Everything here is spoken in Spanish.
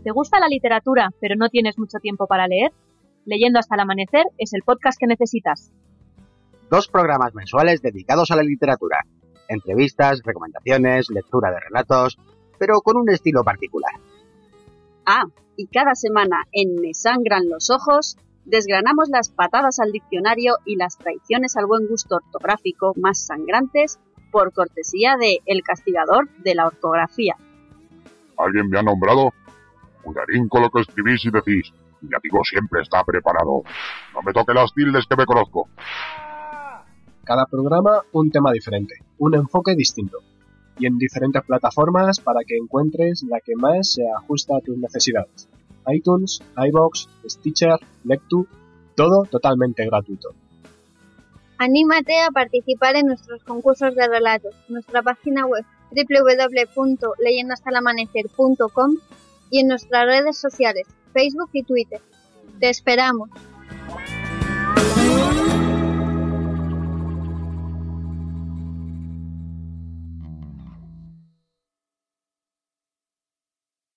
¿Te gusta la literatura, pero no tienes mucho tiempo para leer? Leyendo hasta el amanecer es el podcast que necesitas. 2 programas mensuales dedicados a la literatura. Entrevistas, recomendaciones, lectura de relatos, pero con un estilo particular. Y cada semana en Me sangran los ojos desgranamos las patadas al diccionario y las traiciones al buen gusto ortográfico más sangrantes por cortesía de El Castigador de la Ortografía. ¿Alguien me ha nombrado? Cuidarín con lo que escribís y decís. Mi amigo siempre está preparado. No me toque las tildes que me conozco. Cada programa un tema diferente, un enfoque distinto. Y en diferentes plataformas para que encuentres la que más se ajusta a tus necesidades. iTunes, iVoox, Stitcher, Lectu, todo totalmente gratuito. Anímate a participar en nuestros concursos de relatos, nuestra página web www.leyendohastalamanecer.com y en nuestras redes sociales, Facebook y Twitter. ¡Te esperamos!